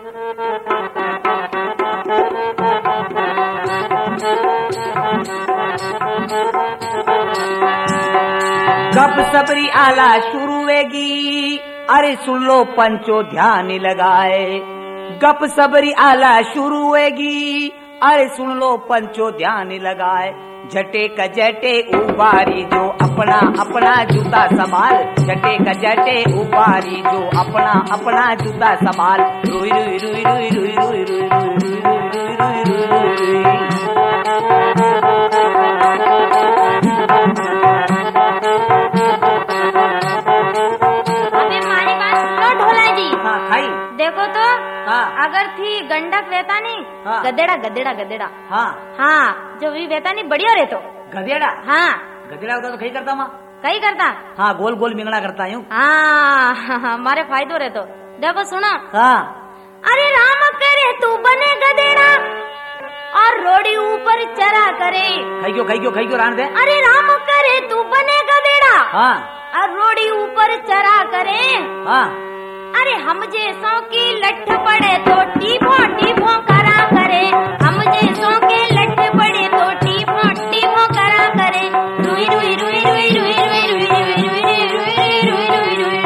गप सबरी आला शुरू वेगी, अरे सुन लो पंचो ध्यान लगाए। गप सबरी आला शुरू वेगी, अरे सुन लो पंचो ध्यान लगाए। झटे का जटे उबारी जो अपना अपना जूता संभाल, झटे का जटे उबारी जो अपना अपना जूता संभाल। रुई रुई रुई रुई रुई रुई रुई रुई रुई रुई रुई रुई। देखो तो अगर थी गंडक वेता नहीं गदेड़ा गदेड़ा गदेड़ा। हाँ जो भी वेता नहीं बढ़िया रहे तो गदेड़ा। हाँ गदेड़ा होता तो कहीं करता माँ, कहीं करता। हाँ गोल गोल मिंगड़ा करता यूं। हाँ हमारे फायदो रहे तो देखो सुना। हाँ अरे राम करे तू बने गदेड़ा और रोड़ी ऊपर चरा करे। खाई क्यों रान दे। अरे राम करे तू बने गदेड़ा हाँ और रोड़ी ऊपर चरा करे। हाँ अरे हम जैसों की लठ पड़े तो टीपो टीपो करा करे। हम जैसों के लठ पड़े तो टीपो टीपो करा करे। रुई रुई रुई रुई रुई रुई रुई रुई रुई रुई रुई रुई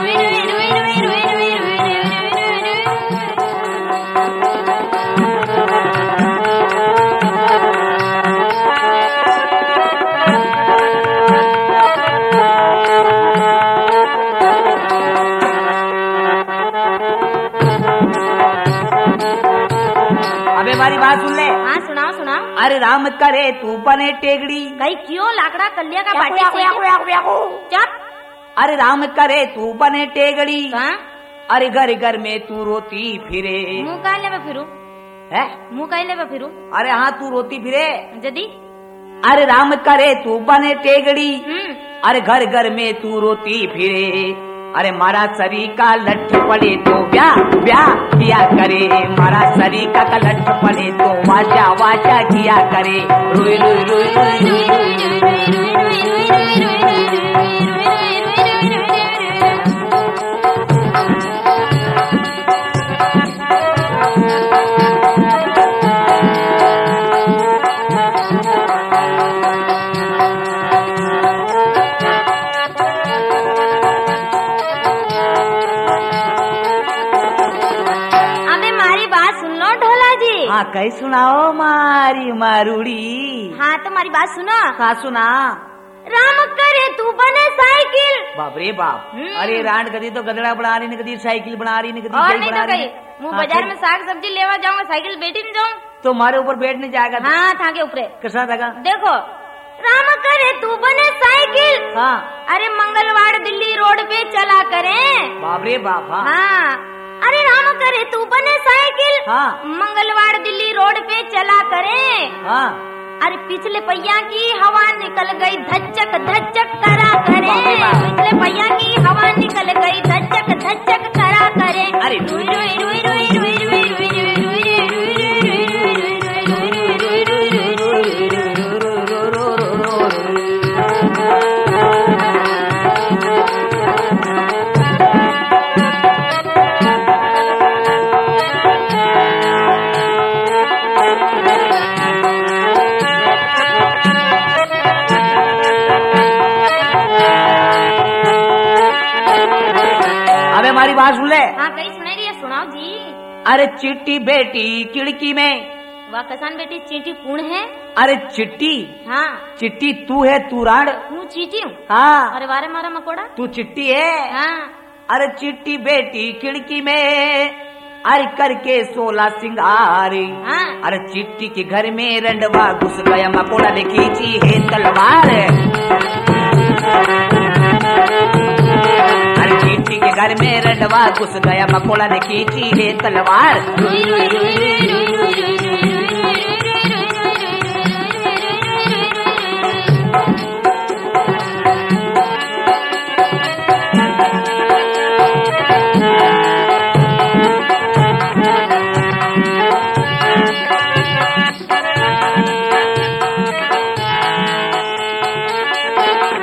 हमारी बात सुन ले। हाँ सुनाओ सुनाओ। अरे राम करे तू बने टेगड़ी। कहीं क्यों लाकड़ा कलिया का बाटी चुप। अरे राम करे तू बने टेगड़ी। हाँ? अरे घर घर में तू रोती फिरे। मुँह का ले फिरू है मुँह का ले फिरू। अरे हाँ तू रोती फिरे जदी। अरे राम करे तू बने टेगड़ी। अरे घर घर में तू रोती फिरे। अरे मारा शरीर का लठ पड़े तो ब्याह ब्याह किया करे। मारा शरीर का लठ पड़े तो वाचा वाचा किया करे। रुई रुई रुई रुई रुई रुई रुई रुई कहीं सुनाओ मारी मारूड़ी। हाँ तुम्हारी बात सुनो। हाँ सुना। राम करे तू बने साइकिल। बाप रे बाप। अरे रांड कदी तो गदड़ा बना रही, कदी साइकिल बना रही, कदी और नहीं तो कहीं मुँह बाजार में साग सब्जी लेवा जाऊंगा, साइकिल बैठी नहीं जाऊँ तो हमारे ऊपर बैठ नहीं जाएगा। हाँ था के ऊपर कैसा लगा। देखो राम करे तू बने साइकिल। हाँ अरे मंगलवार दिल्ली रोड पे चला करे। बाप रे बाप। हाँ अरे राम करे तू बने साइकिल। हाँ मंगलवार दिल्ली रोड पे चला करे। हाँ अरे पिछले पहिया की हवा निकल गई धच्चक धच्चक करा करे। पिछले पहिया की हवा निकल गई धच्चक धच्चक करा करे। अरे रुई रुई रुई रुई रुई रुई रुई हमारी बात सुन ले। हाँ कहीं सुनाई रही है, सुनाओ जी। अरे चिट्टी बेटी खिड़की में। वाह कसान बेटी चींटी कौन है। अरे चिट्टी। हाँ चिट्टी तू है तू राड। तू चींटी हूँ। हाँ अरे वारे मारा मकोड़ा तू चिट्टी है। हाँ अरे चिट्टी बेटी खिड़की में, अरे करके 16 सिंगारी। हाँ अरे चिट्टी के घर में रंडवा घुस गया, मकोड़ा ने खींची है तलवार। अरे चिट्टी के घर में रंडवा घुस गया, मकोड़ा ने खींची है तलवार।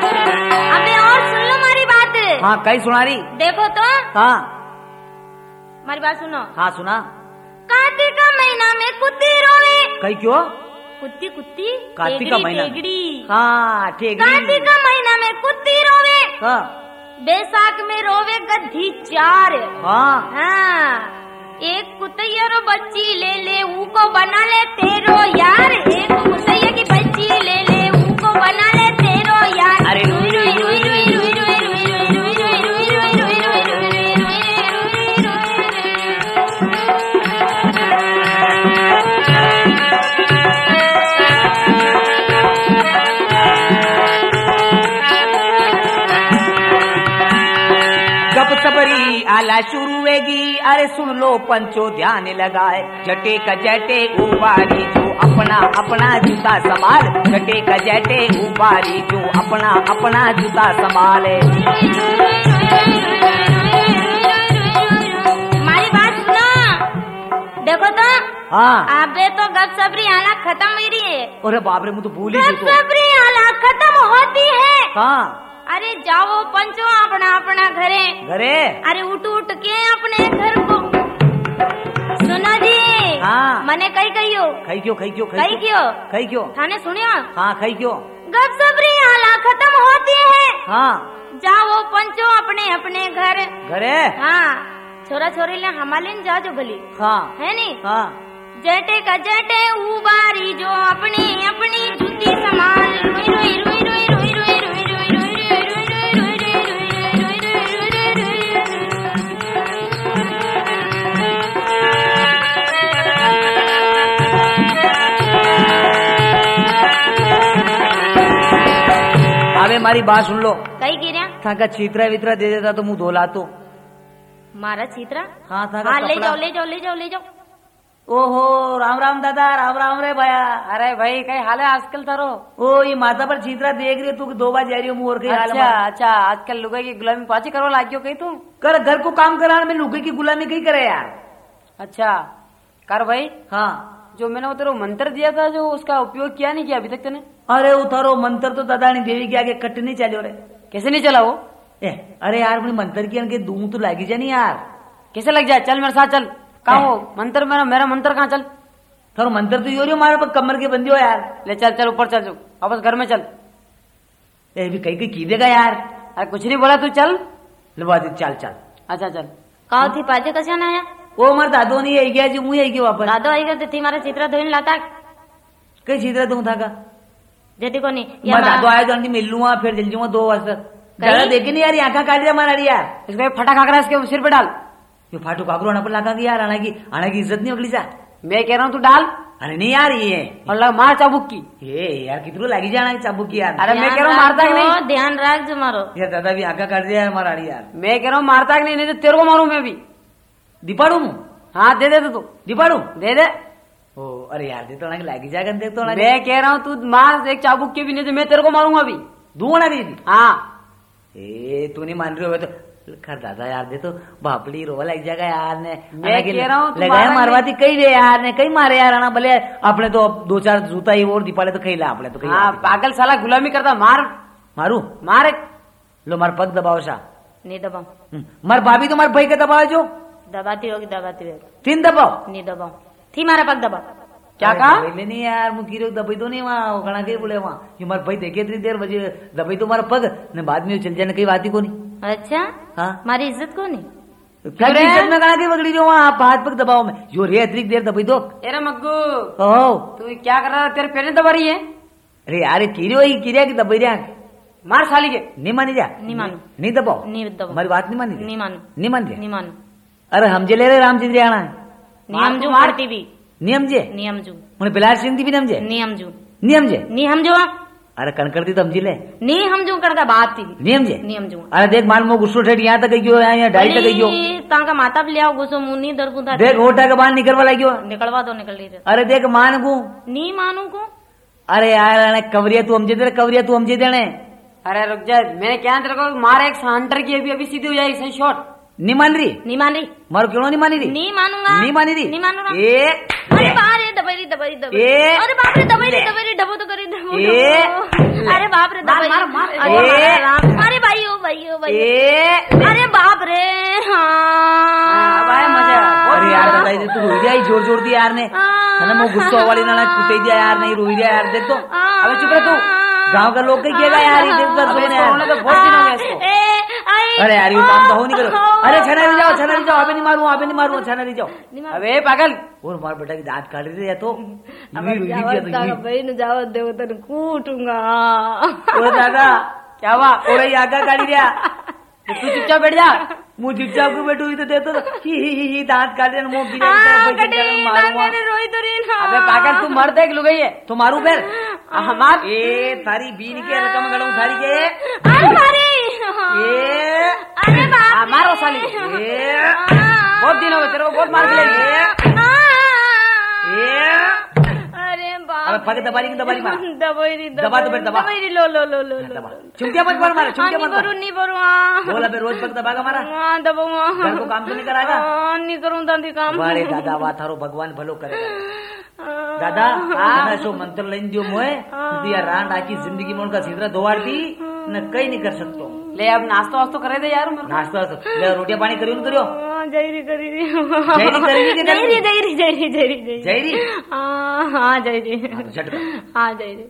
हाँ कहीं सुना रही देखो तो। हाँ हमारी बात सुनो। हाँ सुना। कार्तिक का महीना में कुत्ती रोवे। कहीं क्यों? कुत्ती कुत्ती कार्तिक का महीना। टेगड़ी। हाँ ठेकड़ी। कार्तिक का महीना में कुत्ती रोवे। हाँ बैसाख में रोवे गद्दी 4। हाँ हाँ। एक कुतैया रो बच्ची ले ले ऊको बना ले तेरो यार। एक कुतैया की बच्ची ले ले ऊको बना ले तेरो यार। अरे रुई रुई रुई रुई रुई रुई रुई रुई रुई रुई रुई रुई रुई रुई रुई गप सबरी आला शुरू होगी। अरे सुन लो पंचो ध्यान लगाए। जटे का जटे उबारी जो अपना अपना जूता संभाल। जटे का जटे उबारी जो अपना अपना जूता संभाले। हमारी बात सुनो। देखो तो हाँ अबे तो गप सबरी आला खत्म हुई रही है। अरे बाप रे, मुझे तो भूल ही गप गई तो। सबरी आला खत्म होती है। हाँ अरे जाओ पंचो अपना अपना घरे। घरे। अरे उठ उठ के अपने घर को। सुनो जी। हाँ मने कही कहियो। खाई क्यों खाई क्यों कही क्यों? खाई क्यों? थाने सुनियो। हाँ खाई क्यों? गप सबरी आला खत्म होती है। हाँ जाओ पंचो अपने अपने घर। घरे। हाँ छोरा छोरी ले हमारे जाजो भली। हाँ है नी। हाँ जटे का जटे उबारी जो अपनी अपनी जूती संभाल। रुई रुई रुई रुई रुई रुई रुई रुई रुई रुई रुई रुई रुई रुई रुई रुई अबे हमारी बात सुन लो। कई गिरिया था का चीतरा वितरा दे देता तो मुंह धोला तो। मारा चीतरा। हाँ था का हाँ ले कपड़ा। जाओ ले जाओ ले जाओ ले जाओ। ओहो राम राम दादा, राम राम रे भैया। अरे भाई कई हाल है आजकल तारो? ओ ये माथा पर चीतरा देख रही हो तू, 2 बार जा रही हो मुंह और कहीं हाल अच्छा अच्छा, आजकल लुगाई की गुलामी पाची करो लागियो कहीं तुम? कर घर को काम कराने में लुके की गुलामी कहीं करे यार। अच्छा कर भाई। हाँ जो मैंने वो तेरे को मंत्र दिया था, जो उसका उपयोग किया नहीं किया अभी तक तूने? अरे उतारो मंत्र तो दादानी देवी के आगे कट नहीं चलो रे। कैसे नहीं चला वो? अरे यार अपनी मंत्र की अनके दूं तो लागी जा नहीं यार। कैसे लग जाए? चल मेरे साथ चल। कहाँ हो मंत्र? मेरा मंत्र कहाँ? चल थारो मंत्र तो यो मारे पर कमर के बंदी हो यार। ले चल चल ऊपर चल, वापस घर में चल। भी कहीं कहीं की देगा यार। अरे कुछ नहीं बोला तू, चल लबा दे चल चल। अच्छा चल। कहा थी पाजे कसा ना आया? वो हमारे दादो नहीं आई गया जी, मुँह आई गया वापस। दादो आई गए थी मारा चित्रा धोइन लाता। कई चित्रा दूं था का जेती को नहीं मैं दादो आया तो मिल लूंगा, फिर जल जाऊंगा 2 बजे तक। ज्यादा देखे नहीं यार, आँखा काट दिया हमारा यार। इसको फटा खाकरा इसके सिर पे डाल। ये फाटू काकरो आना पर लागा की यार, आना की इज्जत नहीं अगली जा। मैं कह रहा हूँ तू डाल। अरे नहीं यार ये और लग मार चाबुक की। ये यार कितनी लगी जाना चाबुक की यार। अरे मैं कह रहा हूँ मारता कि नहीं? ध्यान रख जो मारो यार दादा भी आँखा काट दिया हमारा यार। मैं कह रहा हूँ मारता कि नहीं तो तेरे को मारू मैं भी। दिपाड़ू हाँ दे दे तू। दिपाड़ू दे दे। ओ अरे यार दे तो लगी जाएगा, देख तो मैं कह रहा हूँ तू मार एक चाबुक के भी, नहीं तो मैं तेरे को मारूंगा अभी। दूंगा दीदी। हाँ तू नहीं मान रही हो तो खर दादा यार दे तो बापड़ी रोवा लग जाएगा यार ने। मैं कह रहा हूँ लगाया मारवाती कई वे यार ने, कई मारे यार आना भले अपने तो 2-4 जूता ही और दीपाले तो कई ला अपने तो। हाँ पागल साला गुलामी करता। मार मारू मार एक। लो मार पग दबाओ सा। नहीं दबाओ। मार भाभी तो मार भाई का दबाओ जो दबाती होगी दबाती होगी। 3 दबाओ। नहीं दबाओ थी मारा पग दबाओ। क्या कहा? नहीं यार मुझे दबाई तो नहीं वहाँ घना कहीं बोले वहाँ ये मार भाई देखे इतनी देर बजे दबाई तो मारा पग ने बाद में चल जाने कई बात ही को नहीं। अच्छा हाँ मारी इज्जत को नहीं क्या इज्जत में कहा की बगड़ी जो वहाँ आप हाथ पग दबाओ में जो रे अतिरिक्त देर दबाई दो। अरे मग्गू ओ तू क्या कर रहा है? तेरे पेरेंट दबा रही है। अरे यार कीड़े किरिया की दबाई रहा मार साली के। नहीं मानी जा। नहीं मानो नहीं दबाओ। नहीं दबाओ। हमारी बात नहीं मानी नहीं मानो नहीं मान नहीं मानो। अरे हम जे ले रहे रामचंद्र आना नियम जो मारती भी नियम जे नियम जो उन्हें बिलास सिंह भी नियम जे नियम जो नियम जे नियम जो अरे कणकरती तो हम जी ले नहीं हम जो करता बात थी नियम जे नियम जो। अरे देख मान मो गुस्सो ठेठ यहाँ तक गयो यहाँ डाई तक गयो। ताका माता ले आओ गुस्सो मुंह नहीं दर गुंदा देख होठा के बाहर निकलवा लगियो। निकलवा दो निकल रही अरे देख मान को नहीं मानू को। अरे यार कवरिया तू हमजे दे, कवरिया तू हमजे देने। अरे रुक जा, मैंने क्या तेरे को मार एक हंटर की अभी सीधी हो जाएगी सही शॉट। नहीं मान रही नहीं मान रही मारो क्यों नहीं मानी रही? नहीं मानूंगा नहीं मानी रही नहीं मानूंगा। ए अरे बाप रे दबाई दबाई दबाई। ए अरे बाप रे दबाई डबो तो करी डबो। ए अरे बाप रे दबाई मार, मार, अरे ए राम। अरे भाई ओ भाई ओ भाई। ए अरे बाप रे। हाँ अब आया मजा तू रोई दिया जोर जोर दिया यार ने है ना, मैं गुस्सा वाली ना कुटे दिया यार, नहीं रोई दिया यार। देख तो अबे चुप रह तू, गांव का लोग कहेगा यार ये देख कर तो बहुत दिन हो गया इसको। अरे यार ये काम तो हो नहीं करो। अरे छना नहीं जाओ, छना नहीं जाओ, अबे नहीं मारूं, छना नहीं जाओ। अबे पागल, और मार बेटा की दांत काट रही है तो भाई न जाओ देव तन कूटूंगा। दादा क्या हुआ, और आगा काटी दिया, तू चुपचाप बैठ जा। मुँह चुपचाप को बैठू तो देतो ही दांत काट दिया, मुँह गिरा मारूंगा। रोई तो रही ना। अबे पागल, तू मर देख लुगाई है तो मारू फिर हमार ए थारी बीन के रकम गड़ू थारी के अरे बाप मारो साली, बहुत दिन हो गए तेरे को, बहुत मार के अरे बाप, अबे पग दबारी की दबारी मार, दबाई दबा तो फिर दबा, लो चुमटिया मत मार, चुमटिया मत मार। नहीं करूँ बोला फिर रोज पग दबागा मारा, दबाऊंगा, घर को काम तो नहीं कराएगा। नहीं करूँ दादी काम। बड़े दादा वा थारो भगवान भलो करेगा दादा। सो मंत्र लाइन दियो मोए दिया रांड आकी जिंदगी में उनका सीधरा दोवार दी न कहीं नहीं कर सकतो। ले अब नाश्ता वास्तो करे दे यार। नाश्ता ले रोटियां पानी करियो न करियो। जयरी करी जयरी हाँ जयरी झटका हाँ जयरी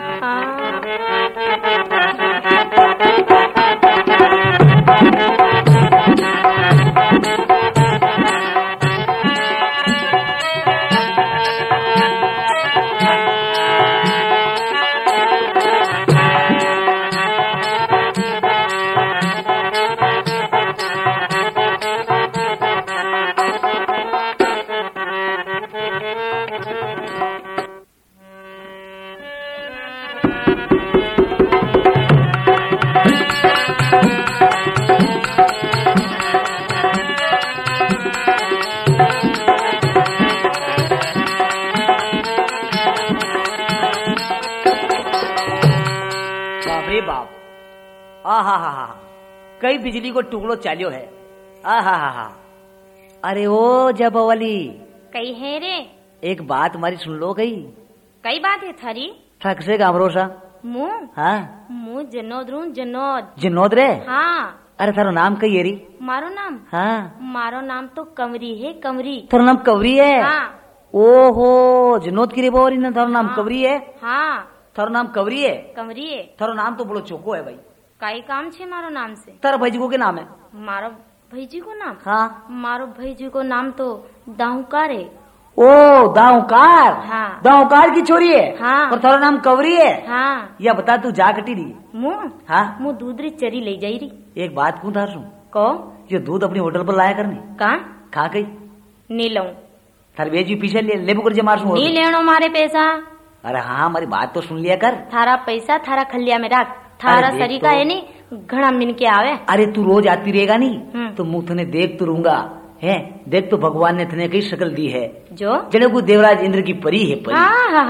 कई बिजली को टुकड़ो चालियो है। आहा अरे ओ जबवली कई है रे, एक बात हमारी सुन लो। कई बात है थारी थक से गामरोसा मुँह हाँ मुँह जनोद रू जिनोद रे। हाँ अरे थारो नाम कई है री? मारो नाम हाँ मारो नाम तो कमरी है, कमरी। थारो नाम कवरी है? हाँ। ओहो जिनोद की रे बोरी ना, थारो नाम कवरी है? हाँ थारो नाम कवरी है? कमरी है। थारो नाम तो बोलो चोको है भाई। कई काम छे मारो नाम से? तारा भाईजी को के नाम है? मारो भाईजी को नाम? हाँ मारो भाईजी को नाम तो दाहूकार है। ओ दाहूकार? हाँ दाहूकार की छोरी है? हाँ। और थारो नाम कवरी है? हाँ। या बता तू जा कटी रही? मुँह हाँ मुँह दूध री चरी ले जाई रही। एक बात कहूँ थार सुन, को ये दूध अपनी होटल पर लाया करनी कहा खा गई नी लऊं? थारे बेजी पीछे लेबू कर मार नी लेनो मारे पैसा। अरे हाँ हमारी बात तो सुन लिया कर। थारा पैसा थारा खलिया में रख, थारा सरीका है नी घड़ा मिन के आवे। अरे तू रोज आती रहेगा नहीं तो मुँह थने देख तो रहूंगा है। देख तो भगवान ने थने कई शक्ल दी है जो जने को देवराज इंद्र की परी है परी।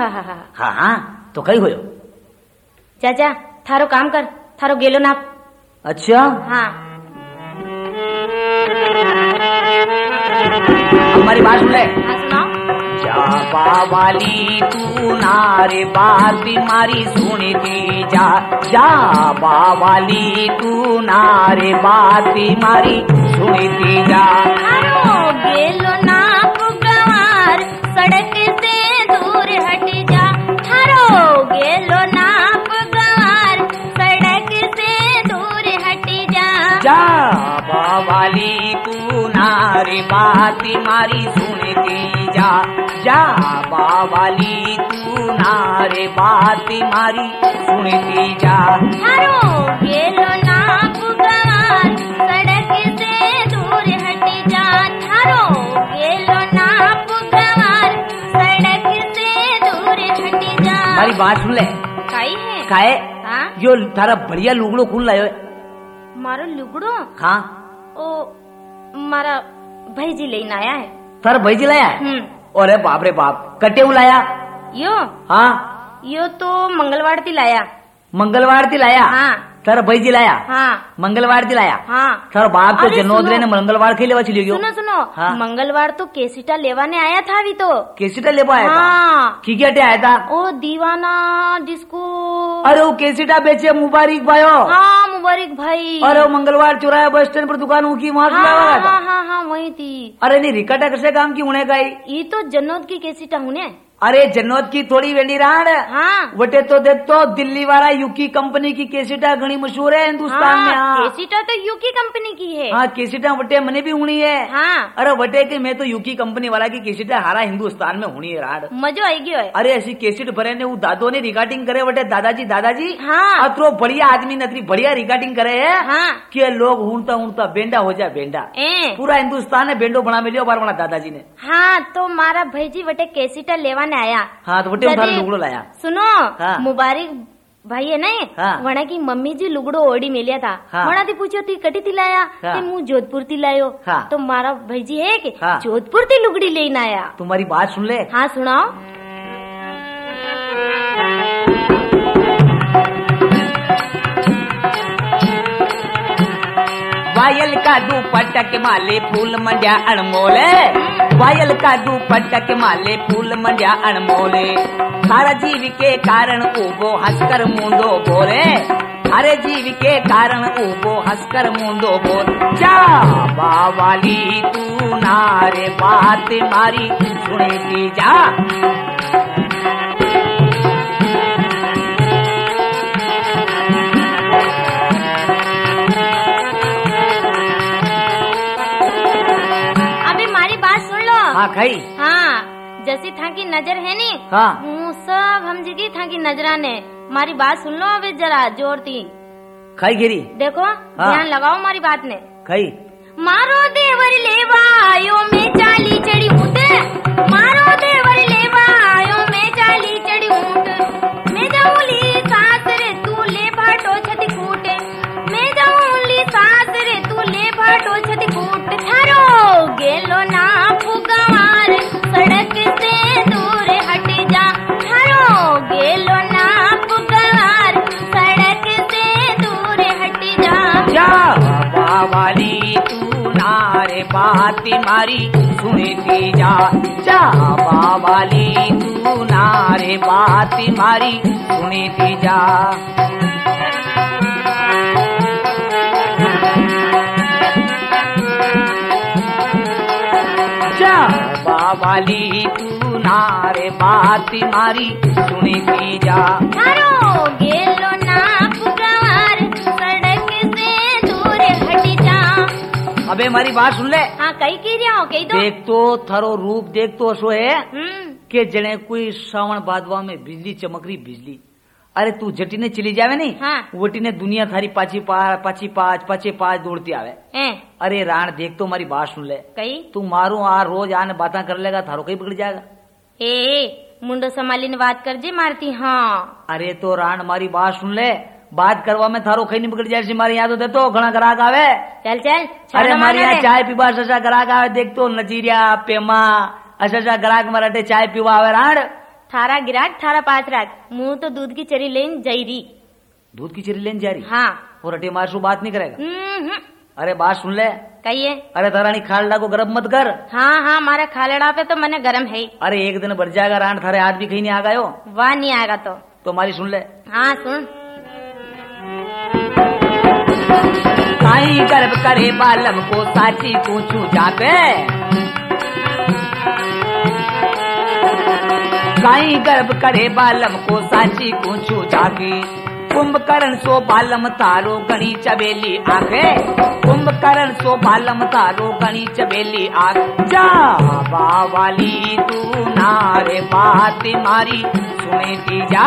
हाँ तो कई हो चाचा थारो काम कर, थारो गेलो नाप। अच्छा हाँ हमारी बात सुन ले। हाँ सुनाओ। जा वाली तू नारे बात मारी सुनती जा, जा वाली तू नारे बात मारी सुनती जा। थारो गेलो नाप गवार सड़क से दूर हट जा, थारो गेलो नाप गवार सड़क से दूर हट जा। जा वाली तू नारे बात मारी सुनती जा, जा वाली तू नारे बात मारी सुनती जा। थारो गेलो नाप गवार सड़क से दूर हट जा, थारो गेलो नाप गवार सड़क से दूर हट जा। हमारी बात सुन ले। काई है? काहे? हाँ? यो थारा बढ़िया लुगड़ो खुल लायो है। मारो लुगड़ो? हाँ ओ मारा भाईजी लेने आया है। थारा भाईजी लाया है? अरे बाप रे बाप, कटे लाया? यो हाँ यो तो मंगलवार ती लाया। मंगलवार ती लाया? हाँ थारा भाईजी लाया? हाँ मंगलवार ती लाया? हाँ। थारा बाप तो अरे जनोदरे ने मंगलवार के लेवा चली गयो। सुनो सुनो हाँ? मंगलवार तो केसिटा लेवाने आया था अभी तो। केसिटा लेवा आया था? हाँ की क्या आया था? ओ दीवाना जिसको। अरे वो केसिटा बेचे मुबारक भाई। हाँ मुबारक भाई। अरे वो मंगलवार चौराहे बस स्टैंड पर दुकान की वहाँ हाँ वही थी। अरे नहीं रिकटा कैसे काम की उन्हें गई? ये तो जन्नत की कैसीटा हुने। अरे जन्नत की थोड़ी वेंडी राण। हाँ वटे तो देख तो दिल्ली वाला यूकी कंपनी की केसिटा घनी मशहूर है हिंदुस्तान में। हाँ केसीटा तो यूकी कंपनी की है। हाँ केसिटा वटे मने भी हुई है। हाँ अरे वटे के मैं तो यूकी कंपनी वाला की केसिटा हारा हिंदुस्तान में हुई है राड। मजो आएगी। अरे ऐसी केसिट भरे ने वो दादो ने रिकॉर्डिंग करे वटे दादाजी। हाँ अतरो बढ़िया आदमी नतरी बढ़िया रिकॉर्डिंग करे है। हाँ कि लोग ऊँटता बेंडा हो जाए बेंडा। पूरा हिंदुस्तान ने बेंडो बना मिलियो बार बना दादाजी ने। हाँ तो मारा भाईजी वटे केसीटा लेवाने आया। हाँ तो वटे उठा लुगड़ो लाया। सुनो हाँ। मुबारक भाई है नहीं। हाँ। वणा की मम्मी जी लुगड़ो ओडी मिलिया था। हाँ। वणा थी पूछो थी कटी थी लाया। हाँ। ते मुँह जोधपुर थी लायो। हाँ। तो मारा भाईजी है कि हाँ। जोधपुर थी लुगड़ी लेने आया। तुम्हारी बात सुन ले। हाँ सुनाओ। वायल का दुपट्टा के माले फूल मंड्या अनमोले। वायल का दुपट्टा के माले फूल मंड्या अनमोले। सारा जीव के कारण उबो हंसकर मुंडो बोले। अरे जीव के कारण उबो हंसकर मुंडो बोल। जा बावाली तू नारे बात मारी सुने की जा। हाँ खाई। हाँ जैसी था की नजर है नी। हाँ मुँह सब हम जगी था की नजरा ने। मारी बात सुन लो अभी जरा जोर ती। खाई गिरी देखो ध्यान लगाओ मारी बात ने। खाई मारो देवर लेवायो में चाली चढ़ी ऊँट। मारो देवर लेवायो में चाली चढ़ी ऊँट। मैं जाऊँली सास रे तू ले भाटो छती कूटे। मैं जाऊँली सास रे तू ले भाटो छती कूट। थारो गेलो ना फुगवार सड़क से दूर हट जा। थारो गेलो ना फुगवार सड़क से दूर हट जा। जा बावाली तू नारे बात मारी सुनती जा। जा बावाली तू नारे बात मारी सुनती जा। जा बावाली तू नारे बात मारी सुनती जा। थारो गेलो ना फुगवार सड़क से दूर हट जा। अबे हमारी बात सुन ले। हाँ कही की रहा हो कही दो। देख तो थारो रूप देख तो असो है हम्म के जने कोई श्रावण बादवा में बिजली चमकरी बिजली। अरे तू जटी ने चली जावे नहीं। हाँ। वटी ने दुनिया थारी पाची पाँच दौड़ती आवे। अरे राण देख तो हमारी बात सुन ले। कही तू मारू आ रोज आने बातें कर लेगा थारो कहीं बिगड़ जाएगा। मुंडो संभाली ने बात कर जे मारती। हाँ अरे तो राण हमारी बात सुन ले। बात करवा में थारो कहीं नहीं बिगड़ जाए। हमारे यहाँ तो दे तो घना ग्राहक आवे। चल चल अरे हमारे यहाँ चाय पीवा ऐसा ग्राहक आवे। देख तो नजीरिया पेमा ऐसा ग्राहक मराठे चाय पीवा आवे राण। थारा गिराक थारा पाँच राग मुँह तो दूध की चरी लेन जईरी। दूध की चरी लेन जा रही। हाँ और अटे मार सु बात नहीं करेगा। अरे बात सुन ले। कहिए। अरे तारानी खालडा को गरम मत कर। हाँ हाँ मारा खालड़ा पे तो मैंने गरम है। अरे एक दिन बढ़ जाएगा राण थारे हाथ भी कहीं नहीं आ गयो। वाह नहीं आएगा तो हमारी सुन ले। हाँ सुन। काई गर्भ करे बालम को साची पूछू जापे। काई गर्भ करे बालम को साची पूछू जाके। कुंभकर्ण सो बालम तारो गणी चबेली आखे। कुंभकर्ण सो बालम तारो गणी चबेली आख। जा बावाली तू नारे बात मारी सुनेती जा।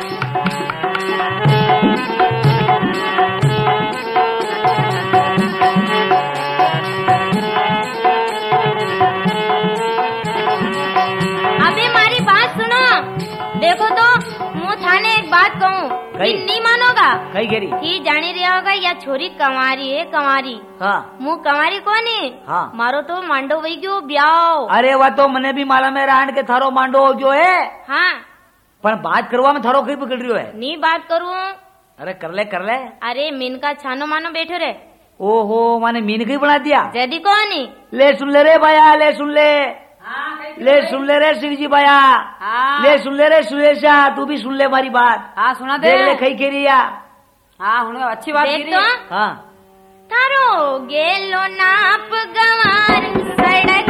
अबे मारी बात सुनो। देखो तो मुँह थाने एक बात कहूँ नहीं मानोगा। कही घेरी ही जानी रहा होगा या छोरी कंवारी है कंवारी। हाँ मुँह कंवारी कौन है। हाँ मारो तो मांडो वही क्यों ब्याह। अरे वह तो मने भी माला में राण के थारो मांडो जो है। हाँ पर बात करवा में थारो कहीं पकड़ रही है। नहीं बात करूँ। अरे कर ले कर ले। अरे मीन का छानो मानो बैठो रे। ओहो माने मीन ही बना दिया। जदी कौन है। ले सुन ले रे भैया ले सुन ले। ले सुन ले रे शिव जी भैया। ले सुन ले रे सुरेशा तू भी सुन ले हमारी बात। हाँ सुना दे। देख ले कही के रिया। हाँ अच्छी बात देख तो हाँ थारो गेलो नाप गवार सड़क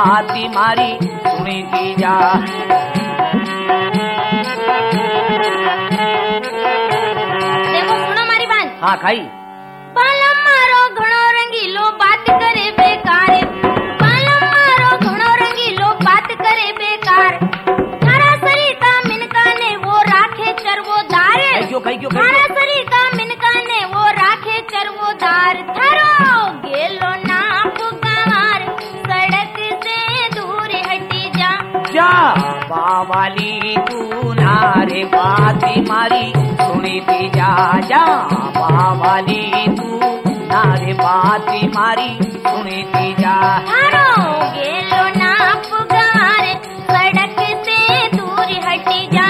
बात मारी सुनी थी जा। देखो सुनो मारी बात। हाँ खाई। बालम मारो घणो रंगीलो बात करे बेकार, बालम मारो घणो रंगीलो बात करे बेकार। थारा सरिता मिनका ने वो राखे चरवोदार, थारा सरिता मिनका ने वो राखे चरवोदार। थारो गेलो ना पुकार सड़क से दूर हटी जा। जा बावाली तू नारे बात मारी सुनी थी जा। जा बावाली तू नारे बात मारी सुनी थी जा। थारो गेलो ना पुकार सड़क से दूर हटी जा।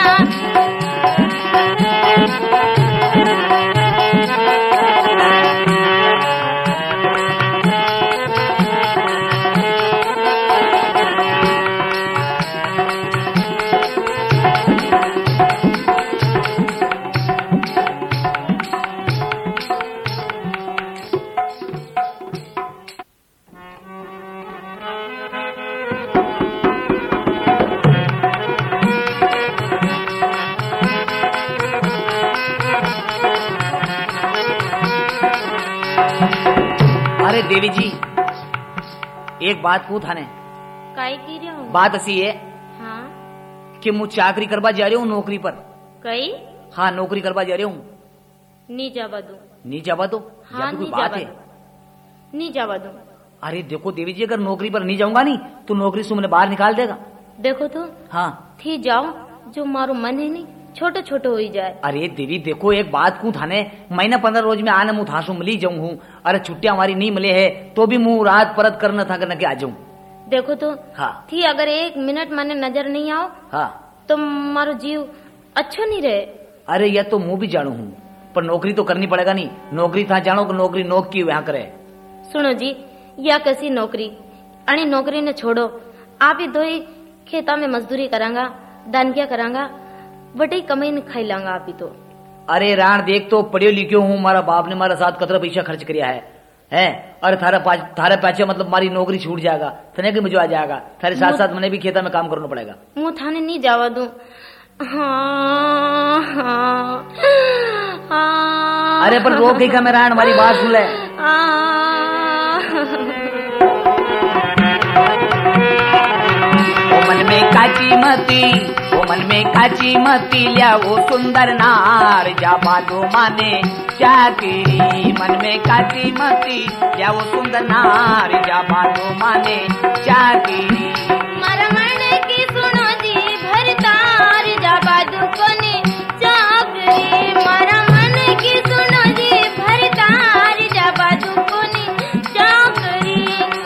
अरे देवी जी एक बात पूछ थाने। काई की रहे हो? बात ऐसी है हाँ कि मुझ चाकरी करवा जा रही हूँ नौकरी पर। कई हाँ नौकरी करवा जा रही हूँ। नी जावा दो। नहीं जावा दो? हाँ, या तो कोई नहीं बात जावा है? दो। नी जावा दो। अरे देखो देवी जी अगर नौकरी पर नहीं जाऊंगा नहीं तो नौकरी से मुझे बाहर निकाल देगा। देखो तो हाँ थी जाओ जो मारो मन है नहीं छोटो छोटो हो जाए। अरे देवी देखो एक बात कू थाने महीना 15 रोज में आने मुँह थासू मिली जाऊँ हूँ। अरे छुट्टियां हमारी नहीं मिले है तो भी मुँह रात परत करना था करना के आ जाऊँ। देखो तो हाँ थी अगर एक मिनट मैंने नजर नहीं आओ हाँ तो मारो जीव अच्छो नहीं रहे। अरे यह तो मुँह भी जानू हूँ पर नौकरी तो करनी पड़ेगा नहीं। नौकरी था जानो कि नौकरी नौक की यहाँ करे। सुनो जी या कैसी नौकरी अणी नौकरी ने छोड़ो आप ही दो ही खेता में मजदूरी करांगा दान क्या करांगा बटे कमाई ने खाई लांगा आप ही तो। अरे राण देख तो पढ़ियो लिखियो हूँ मारा बाप ने मारा साथ कतरा पैसा खर्च किया है। अरे थारा पैसे मतलब मारी नौकरी छूट जाएगा तने के मुझे आ जाएगा थारे साथ साथ मैंने भी खेता में काम करना पड़ेगा। मुँह थाने नहीं जावा दूं। हाँ, हाँ, हाँ, अरे पर रोक का मेरा हमारी बात सुन ले। मन में काची मती वो मन में काची मती लिया वो सुंदर नार जा बाजो माने चाकरी। मन में काची मती लिया वो सुंदर नार जा बाजो माने चाकरी। मारा मन की सुनो जी भरतार जा बाजू कोने चाकरी। मारा मन की सुनो जी भरतार जा बाजू कोने चाकरी।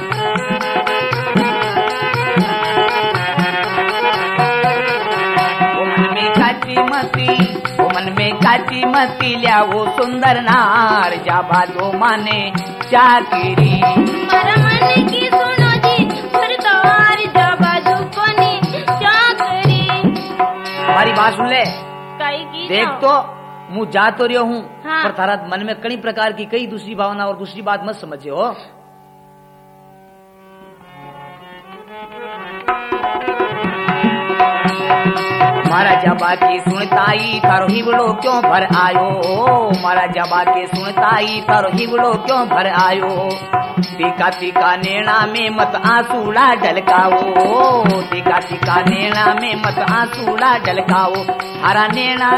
मन में काची मती लिया वो सुंदर नार जा बाजो माने चाकरी। मारा मन की सुनो जी भरतार जा बाजू कोने चाकरी। हमारी बात सुन ले। काई की देख तो मुँह जा तो रही हूँ हाँ। पर थारा मन में कई प्रकार की कई दूसरी भावना और दूसरी बात मत समझे हो। मारा जबा के सुनताई तारो हिवड़ो क्यों भर आयो। मारा जबा के सुनताई तारो हिवड़ो क्यों भर आयो। टीका टीका नैना में मत आंसूड़ा ढलकाओ। टीका टीका नैना में मत आंसूड़ा ढलकाओ। थारा नैना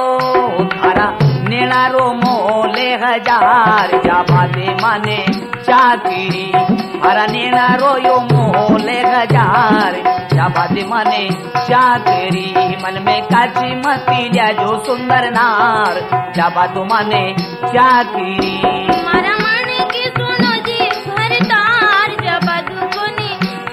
रो मोले हजार जा बाते माने चाकरी। थारा नैना रो यो मोले हजार जा बाते माने चाकरी। मन में काची मती लिया जो सुंदर नार जा बातो माने चाकरी। मारा मन की सुनो जी भरतार जा बाजू कोने।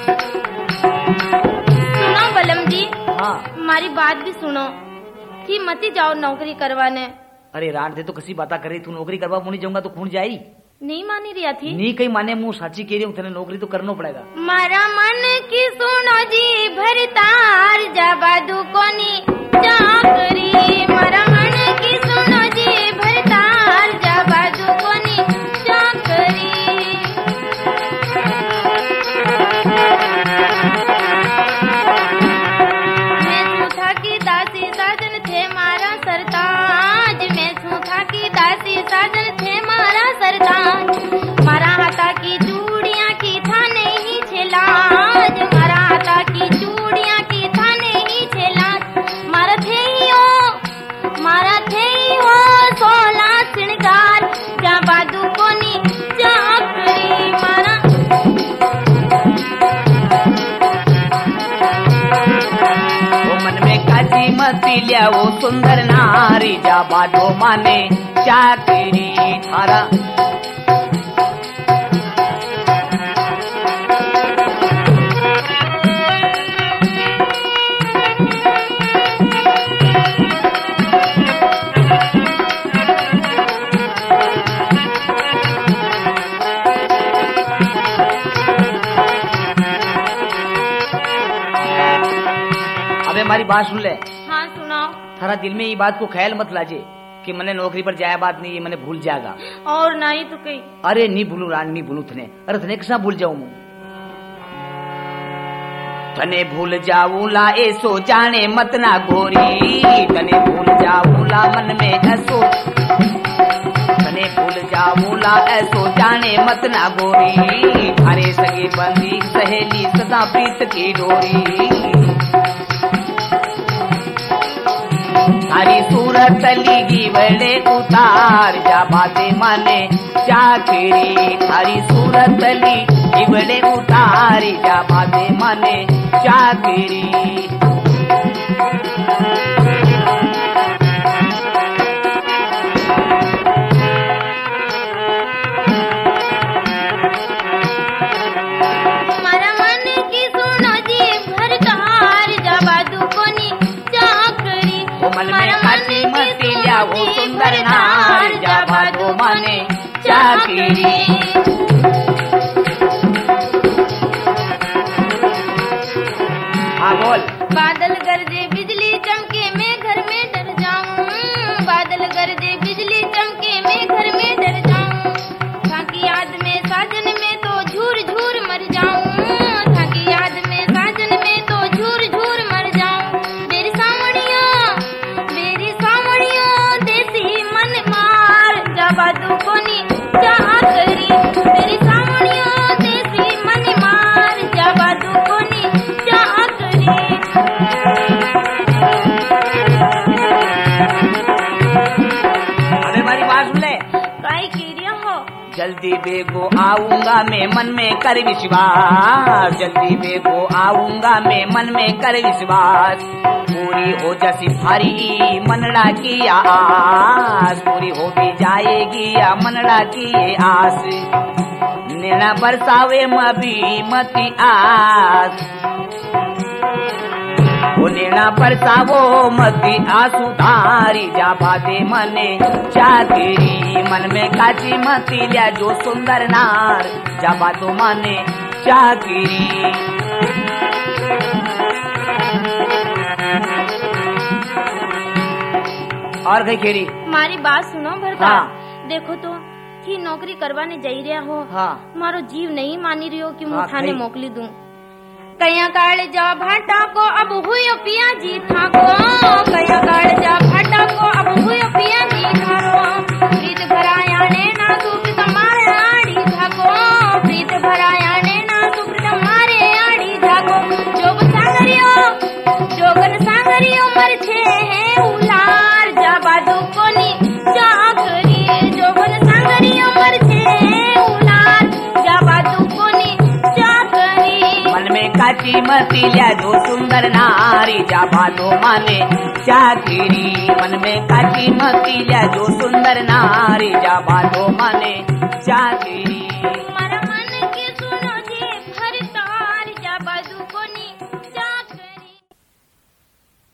सुनो बलम जी। हाँ हमारी बात भी सुनो कि मती जाओ नौकरी करवाने। अरे रात दे तो किसी बात करे तू नौकरी करवा मुनी जाऊंगा तो खून जाई। नहीं मानी रिया थी। नहीं कहीं माने मुँह साची कह रही हूँ तेने नौकरी तो करना पड़ेगा। मारा मन की सुनो जी भरतार जा बाजू कोनी चाकरी। मारा मन की सुनो जी भरतार जा बाजू कोनी चाकरी। मती लिया वो सुंदर नारी जा बाधो माने चाकरी थारा। हमारी बात सुन ले। हाँ सुनाओ। थारा दिल में ये बात को ख्याल मत लाजे कि मैंने नौकरी पर जाया बात नहीं, ये मैंने भूल जाएगा। और नहीं तो कहीं। अरे नहीं भूलू रानी, नहीं भूलू थने। अरे थने कैसा भूल जाऊं मैं? तने भूल जाऊला ऐसो जाने मत ना गोरी, तने भूल जाऊला मन में ऐसो, तने भूल जाऊला ऐसो जाने मत ना गोरी, अरे सगे बंदी सहेली सदा प्रीत की डोरी। थारी सूरत लीगी बड़े उतार जा बाते माने चाकरी, थारी सूरत लीगी बड़े उतार जा बाते माने चाकरी। वो सुंदर नार जा बाधो माने चाकरी। हाँ बोल। बादल गरजे बिजली चमके मैं घर में डर जाऊं, बादल गरजे बिजली चमके मैं घर में डर जाऊं, थाकी याद में साजन में तो झूर झूर मर जाऊं, थाकी याद में साजन में तो झूर झूर मर जाऊं। मेरी सावड़ियों देसी मन मार जा बाधो कोनी चाकरी, मेरी सावड़ियों देसी मन मार जा बाधो कोनी चाकरी। अबे हमारी बात सुन ले। काई कीरिया हो? जल्दी बेगो आऊंगा मैं मन में कर विश्वास, जल्दी बेगो आऊंगा मैं मन में कर विश्वास, पूरी हो जैसी भारी मनड़ा की आस, पूरी हो भी जाएगी या मनड़ा की ये आस, नैना बरसावे मभी मती आस, वो नैना बरसावो मती आंसू धारी जा बाधे मने चाकरी, मन में काची मती लिया जो सुंदर नार जा बाधो माने चाकरी। और कहीं खेरी मारी बात सुनो भरता। हाँ। देखो तो थी नौकरी करवाने जाई रहा हो। हाँ। मारो जीव नहीं मानी रही हो कि मैं हाँ, थाने मोकली दूं। कया काल जा भाटा को अब हुयो पिया जी था को, कया काल जा भाटा को अब हुयो पिया जी था को, प्रीत भराया ने ना सुप्रीत मारे आड़ी था को, प्रीत भराया ने ना सुप्रीत मारे आड़ी था को, जोगन सांगरियो मर छे है उलार जा बाधो कोनी चाकरी, जोगन सांगरियो मर छे है उलार जा बाधो कोनी चाकरी। मन में काची मती लिया जो सुंदर नारी जा बाधो माने चाकरी, मन में काची मती लिया जो सुंदर नारी जा बाधो माने चाकरी।